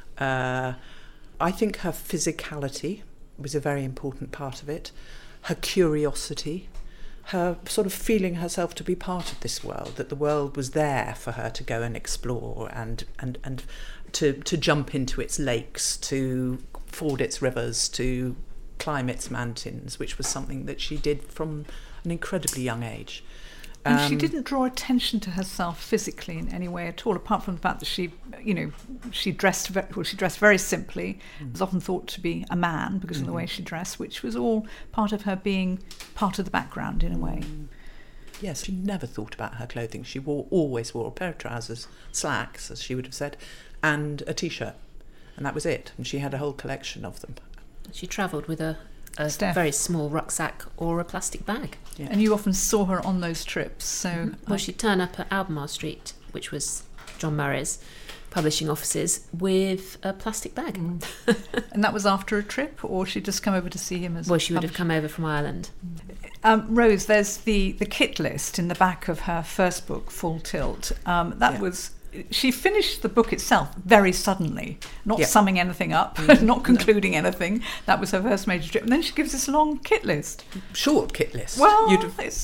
Uh, I think her physicality was a very important part of it. Her curiosity, her sort of feeling herself to be part of this world, that the world was there for her to go and explore and and, and to, to jump into its lakes, to ford its rivers, to climb its mountains, which was something that she did from an incredibly young age. And um, she didn't draw attention to herself physically in any way at all, apart from the fact that she, you know, she dressed very, well, she dressed very simply, mm. was often thought to be a man because mm-hmm. of the way she dressed, which was all part of her being part of the background in a way. Mm. Yes, she never thought about her clothing. She wore always wore a pair of trousers, slacks, as she would have said, and a T-shirt. And that was it. And she had a whole collection of them. She travelled with a, a Steph. very small rucksack or a plastic bag. Yeah. And you often saw her on those trips. So, mm-hmm. Well, I... she'd turn up at Albemarle Street, which was John Murray's publishing offices, with a plastic bag. Mm. And that was after a trip, or she'd just come over to see him as Well, a she would have publisher? come over from Ireland. Um, Rose, there's the, the kit list in the back of her first book, Full Tilt. Um, that yeah. was... She finished the book itself very suddenly, not yeah. summing anything up, mm. not concluding anything. That was her first major trip. And then she gives this long kit list. Short kit list. Well, You'd have, it's,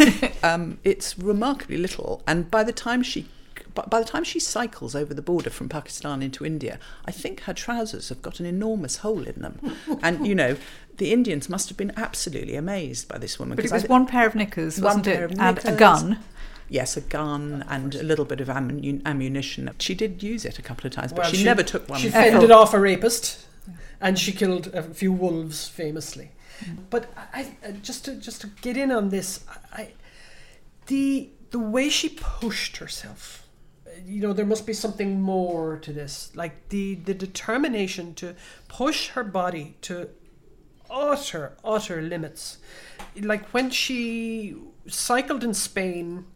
um, it's remarkably little. And by the time she by the time she cycles over the border from Pakistan into India, I think her trousers have got an enormous hole in them. And, you know, the Indians must have been absolutely amazed by this woman. But it was I, one pair of knickers, one wasn't pair it? of And knickers. a gun. Yes, a gun and a little bit of ammun- ammunition. She did use it a couple of times, but well, she, she never took one. She fended off a rapist, and she killed a few wolves famously. Mm. But I, I, just to just to get in on this, I, the the way she pushed herself, you know, there must be something more to this. Like the the determination to push her body to utter utter limits. Like when she cycled in Spain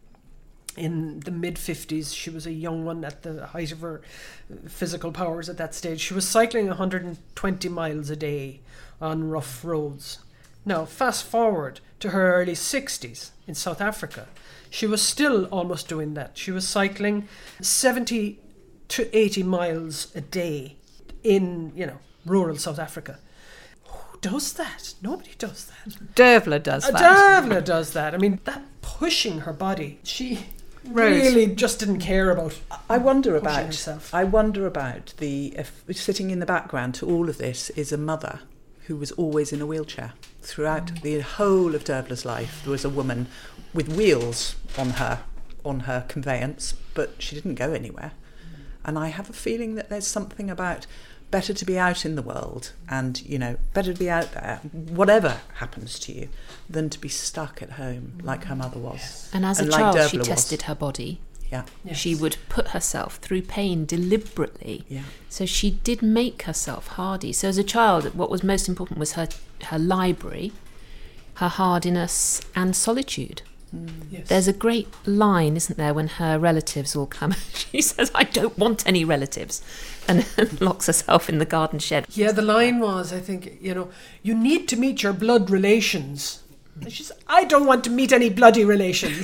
in the mid-fifties, she was a young one at the height of her physical powers at that stage. She was cycling one hundred twenty miles a day on rough roads. Now, fast forward to her early sixties in South Africa. She was still almost doing that. She was cycling seventy to eighty miles a day. in, you know, rural South Africa. Who does that? Nobody does that. Dervla does that. Dervla does that. I mean, that pushing her body, she Rose. really just didn't care about. I wonder pushing about. herself. I wonder about the if, sitting in the background to all of this is a mother who was always in a wheelchair throughout mm. the whole of Dervla's life. There was a woman with wheels on her on her conveyance, but she didn't go anywhere. Mm. And I have a feeling that there's something about better to be out in the world, and you know, better to be out there, whatever happens to you, than to be stuck at home like her mother was. Yes. And as and a like child, Dervla she was. tested her body. Yeah. Yes. She would put herself through pain deliberately. Yeah. So she did make herself hardy. So as a child, what was most important was her her library, her hardiness and solitude. Mm. Yes. There's a great line, isn't there, when her relatives all come. She says, I don't want any relatives, and locks herself in the garden shed. Yeah, the line was, I think, you know, you need to meet your blood relations. And she said, I don't want to meet any bloody relations.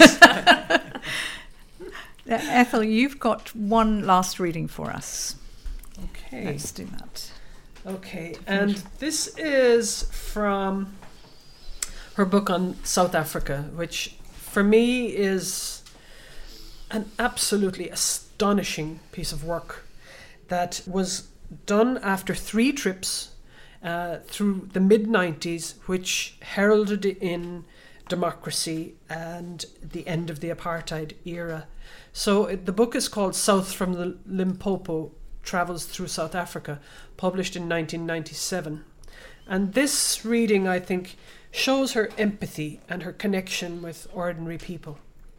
Uh, Ethel, you've got one last reading for us. Okay. Let's do that. Okay, and this is from her book on South Africa, which for me is an absolutely astonishing piece of work that was done after three trips uh, through the mid nineties, which heralded in democracy and the end of the apartheid era. So it, the book is called South from the Limpopo Travels Through South Africa, published in nineteen ninety-seven. And this reading, I think, shows her empathy and her connection with ordinary people.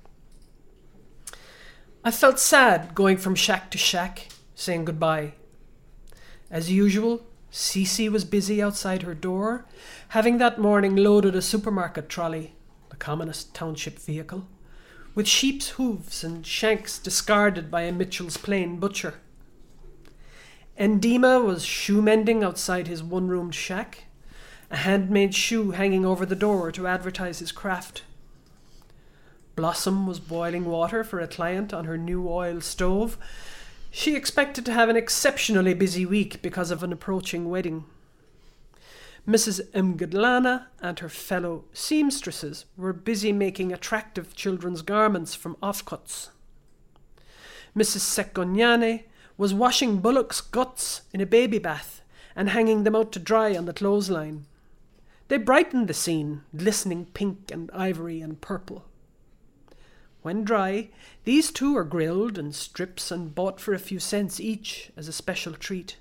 I felt sad going from shack to shack, saying goodbye. As usual, Cece was busy outside her door, having that morning loaded a supermarket trolley, the commonest township vehicle, with sheep's hooves and shanks discarded by a Mitchell's Plain butcher. Endima was shoe-mending outside his one-roomed shack, a handmade shoe hanging over the door to advertise his craft. Blossom was boiling water for a client on her new oil stove. She expected to have an exceptionally busy week because of an approaching wedding. Missus Mgadlana and her fellow seamstresses were busy making attractive children's garments from offcuts. Missus Sekonyane was washing bullocks' guts in a baby bath and hanging them out to dry on the clothesline. They brightened the scene, glistening pink and ivory and purple. When dry, these two are grilled in strips and bought for a few cents each as a special treat.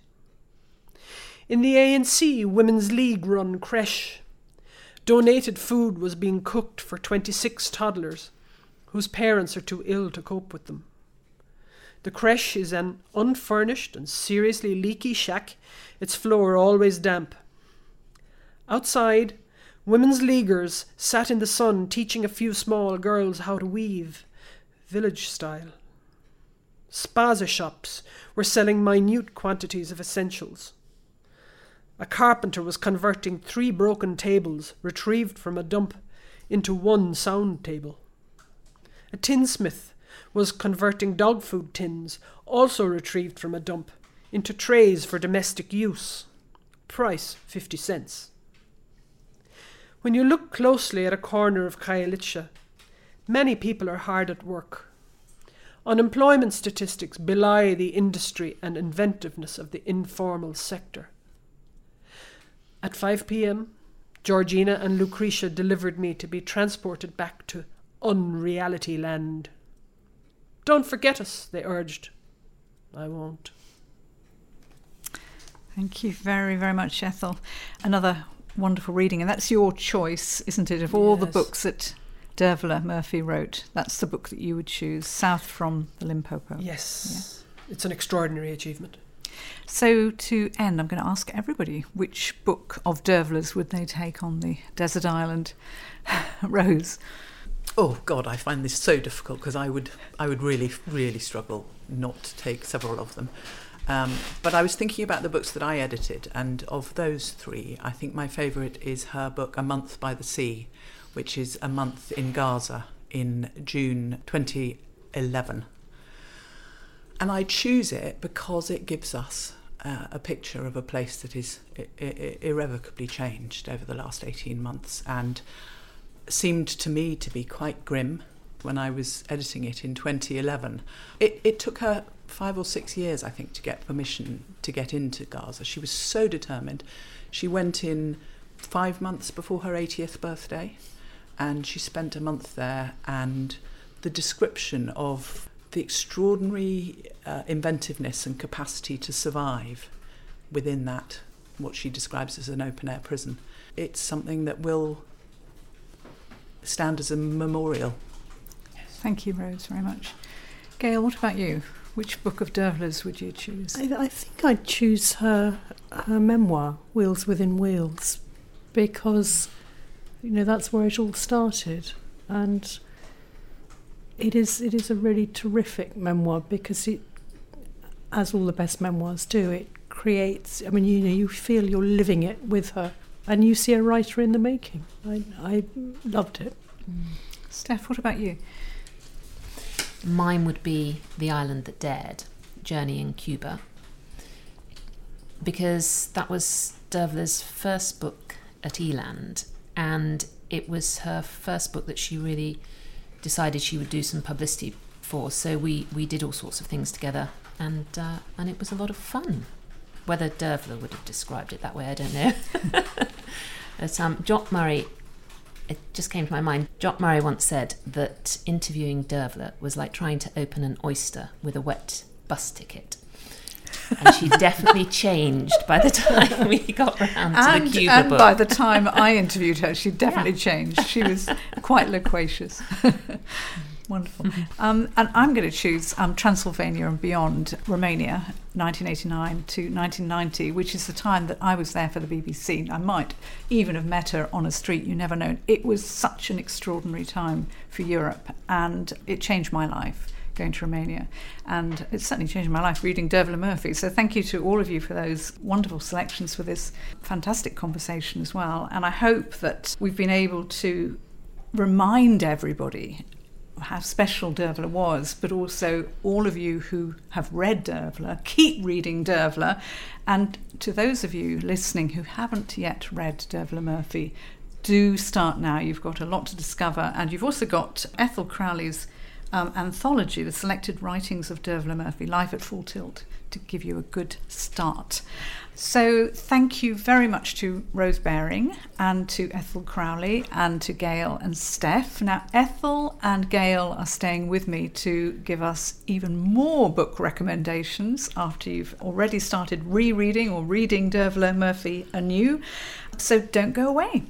In the A N C Women's League-run creche, donated food was being cooked for twenty-six toddlers whose parents are too ill to cope with them. The creche is an unfurnished and seriously leaky shack, its floor always damp. Outside, women's leaguers sat in the sun teaching a few small girls how to weave, village style. Spaza shops were selling minute quantities of essentials. A carpenter was converting three broken tables retrieved from a dump into one sound table. A tinsmith was converting dog food tins, also retrieved from a dump, into trays for domestic use. Price fifty cents. When you look closely at a corner of Khayelitsha, many people are hard at work. Unemployment statistics belie the industry and inventiveness of the informal sector. At five p.m, Georgina and Lucretia delivered me to be transported back to unreality land. Don't forget us, they urged. I won't. Thank you very, very much, Ethel. Another wonderful reading, and that's your choice, isn't it? Of all the Yes. books that Dervla Murphy wrote, that's the book that you would choose, South from the Limpopo. Yes, it's an extraordinary achievement. So to end, I'm going to ask everybody, which book of Dervla's would they take on the desert island? Rose? Oh God, I find this so difficult because I would, I would really, really struggle not to take several of them. Um, but I was thinking about the books that I edited, and of those three, I think my favourite is her book A Month by the Sea, which is a month in Gaza in June twenty eleven. And I choose it because it gives us uh, a picture of a place that is I- I- irrevocably changed over the last eighteen months, and seemed to me to be quite grim when I was editing it in twenty eleven. It, it took her five or six years, I think, to get permission to get into Gaza. She was so determined. She went in five months before her eightieth birthday, and she spent a month there, and the description of the extraordinary uh, inventiveness and capacity to survive within that, what she describes as an open-air prison, it's something that will stand as a memorial. Thank you, Rose, very much. Gail, what about you? Which book of Dervla's would you choose? I, I think I'd choose her her memoir, Wheels Within Wheels, because, you know, that's where it all started, and it is it is a really terrific memoir because it, as all the best memoirs do, it creates. I mean, you know, you feel you're living it with her, and you see a writer in the making. I I loved it. Mm. Steph, what about you? Mine would be The Island That Dared, Journey in Cuba, because that was Dervla's first book at Eland, and it was her first book that she really decided she would do some publicity for. So we, we did all sorts of things together, and uh, and it was a lot of fun. Whether Dervla would have described it that way, I don't know. But um, Jock Murray, it just came to my mind. Jock Murray once said that interviewing Dervla was like trying to open an oyster with a wet bus ticket. And she definitely changed by the time we got round to and, the Cuba and book. by the time I interviewed her, she definitely yeah. changed. She was quite loquacious. Wonderful. Mm-hmm. Um, and I'm going to choose um, Transylvania and Beyond, Romania, nineteen eighty-nine to nineteen ninety, which is the time that I was there for the B B C. I might even have met her on a street, you never know. It was such an extraordinary time for Europe, and it changed my life, going to Romania. And it's certainly changed my life reading Dervla Murphy. So thank you to all of you for those wonderful selections for this fantastic conversation as well. And I hope that we've been able to remind everybody how special Dervla was, but also all of you who have read Dervla, keep reading Dervla. And to those of you listening who haven't yet read Dervla Murphy, do start now. You've got a lot to discover. And you've also got Ethel Crowley's um, anthology, The Selected Writings of Dervla Murphy, Life at Full Tilt, to give you a good start. So thank you very much to Rose Baring and to Ethel Crowley and to Gail and Steph. Now, Ethel and Gail are staying with me to give us even more book recommendations after you've already started rereading or reading Dervla Murphy anew. So don't go away.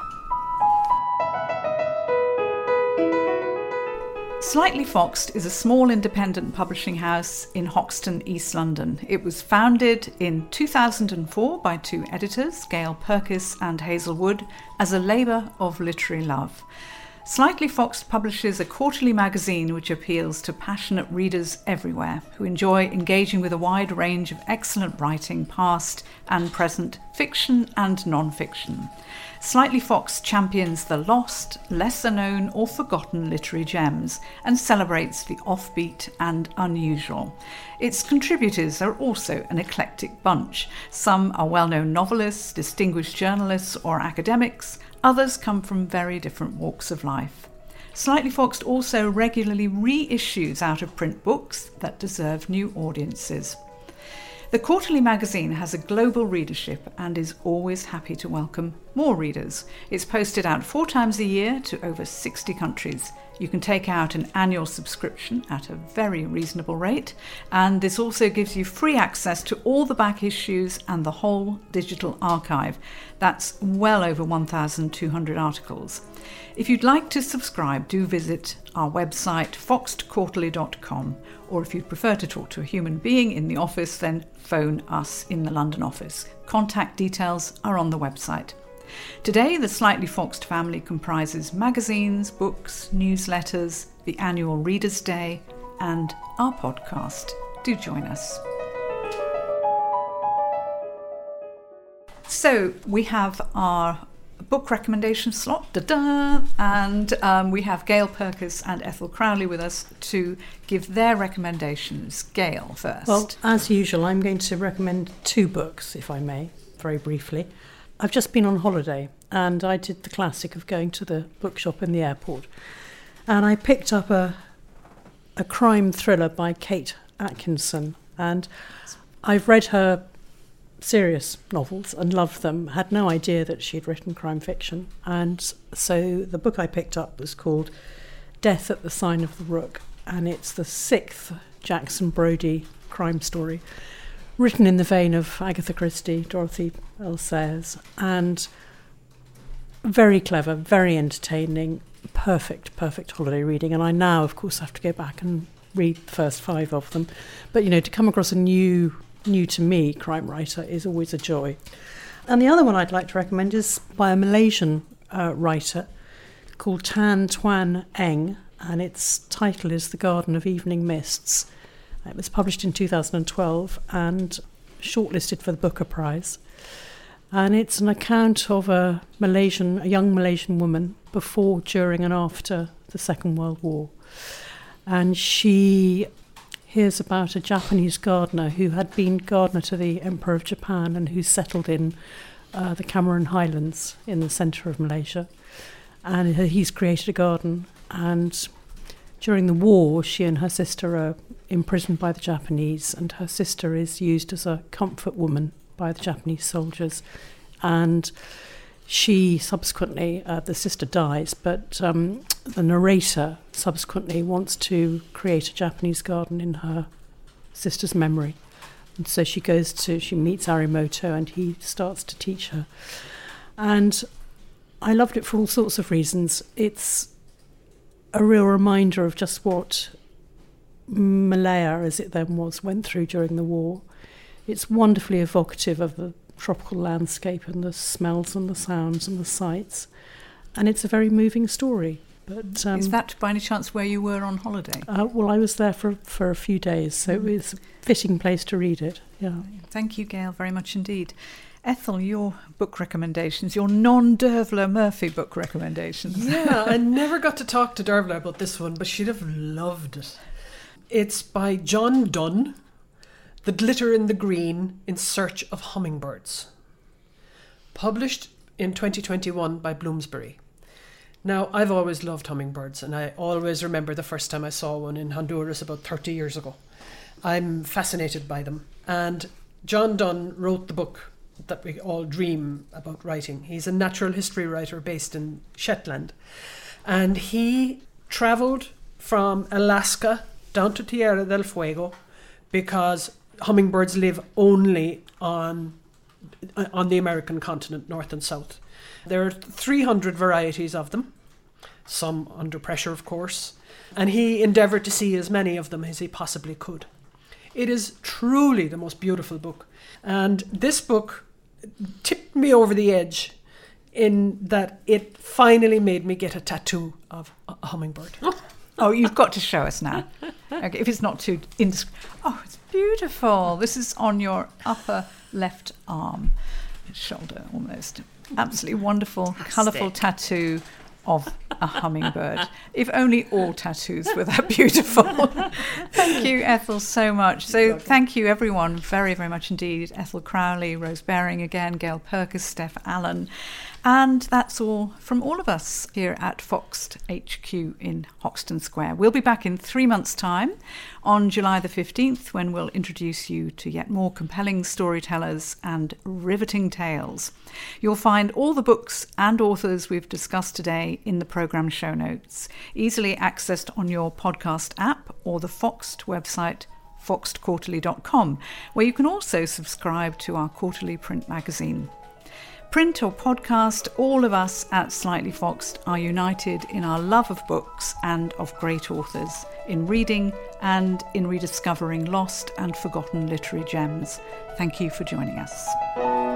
Slightly Foxed is a small independent publishing house in Hoxton, East London. It was founded in two thousand four by two editors, Gail Purkis and Hazel Wood, as a labour of literary love. Slightly Foxed publishes a quarterly magazine which appeals to passionate readers everywhere who enjoy engaging with a wide range of excellent writing, past and present, fiction and non-fiction. Slightly Foxed champions the lost, lesser-known or forgotten literary gems and celebrates the offbeat and unusual. Its contributors are also an eclectic bunch. Some are well-known novelists, distinguished journalists or academics. Others come from very different walks of life. Slightly Foxed also regularly reissues out-of-print books that deserve new audiences. The quarterly magazine has a global readership and is always happy to welcome more readers. It's posted out four times a year to over sixty countries. You can take out an annual subscription at a very reasonable rate, and this also gives you free access to all the back issues and the whole digital archive. That's well over one thousand two hundred articles. If you'd like to subscribe, do visit our website foxed quarterly dot com, or if you'd prefer to talk to a human being in the office, then phone us in the London office. Contact details are on the website. Today, the Slightly Foxed family comprises magazines, books, newsletters, the annual Readers' Day, and our podcast. Do join us. So we have our book recommendation slot, da-da, and um, we have Gail Purkis and Ethel Crowley with us to give their recommendations. Gail first. Well, as usual, I'm going to recommend two books, if I may, very briefly. I've just been on holiday, and I did the classic of going to the bookshop in the airport, and I picked up a a crime thriller by Kate Atkinson, and I've read her serious novels and loved them, had no idea that she'd written crime fiction, and so the book I picked up was called Death at the Sign of the Rook, and it's the sixth Jackson Brodie crime story, written in the vein of Agatha Christie, Dorothy L. Sayers, and very clever, very entertaining, perfect, perfect holiday reading. And I now, of course, have to go back and read the first five of them. But, you know, to come across a new, new to me crime writer is always a joy. And the other one I'd like to recommend is by a Malaysian uh, writer called Tan Tuan Eng, and its title is The Garden of Evening Mists. It was published in two thousand twelve and shortlisted for the Booker Prize. And it's an account of a Malaysian, a young Malaysian woman before, during and after the Second World War. And she hears about a Japanese gardener who had been gardener to the Emperor of Japan and who settled in uh, the Cameron Highlands in the centre of Malaysia. And he's created a garden, and during the war, she and her sister are imprisoned by the Japanese, and her sister is used as a comfort woman by the Japanese soldiers. And she subsequently, uh, the sister dies, but um, the narrator subsequently wants to create a Japanese garden in her sister's memory. And so she goes to, she meets Arimoto, and he starts to teach her. And I loved it for all sorts of reasons. It's a real reminder of just what Malaya, as it then was, went through during the war. It's wonderfully evocative of the tropical landscape and the smells and the sounds and the sights. And it's a very moving story. But um, is that by any chance where you were on holiday? Uh, well, I was there for, for a few days, so it was a fitting place to read it. Yeah. Thank you, Gail, very much indeed. Ethel, your book recommendations, your non-Dervla Murphy book recommendations. Yeah, I never got to talk to Dervla about this one, but she'd have loved it. It's by John Donne, The Glitter in the Green in Search of Hummingbirds. Published in twenty twenty-one by Bloomsbury. Now, I've always loved hummingbirds, and I always remember the first time I saw one in Honduras about thirty years ago. I'm fascinated by them. And John Donne wrote the book that we all dream about writing. He's a natural history writer based in Shetland. And he travelled from Alaska down to Tierra del Fuego because hummingbirds live only on, on the American continent, north and south. There are three hundred varieties of them, some under pressure, of course, and he endeavoured to see as many of them as he possibly could. It is truly the most beautiful book. And this book tipped me over the edge in that it finally made me get a tattoo of a hummingbird. Oh, you've got to show us now. Okay, if it's not too indisc- Oh, it's beautiful. This is on your upper left arm, shoulder almost. Absolutely wonderful, colourful tattoo of a hummingbird. If only all tattoos were that beautiful. Thank you, Ethel, so much. So thank you, everyone, very, very much indeed. Ethel Crowley, Rose Baring again, Gail Purkis, Steph Allen. And that's all from all of us here at Foxed H Q in Hoxton Square. We'll be back in three months' time on July the fifteenth, when we'll introduce you to yet more compelling storytellers and riveting tales. You'll find all the books and authors we've discussed today in the programme show notes, easily accessed on your podcast app or the Foxed website, foxed quarterly dot com, where you can also subscribe to our quarterly print magazine. Print or podcast, all of us at Slightly Foxed are united in our love of books and of great authors, in reading and in rediscovering lost and forgotten literary gems. Thank you for joining us.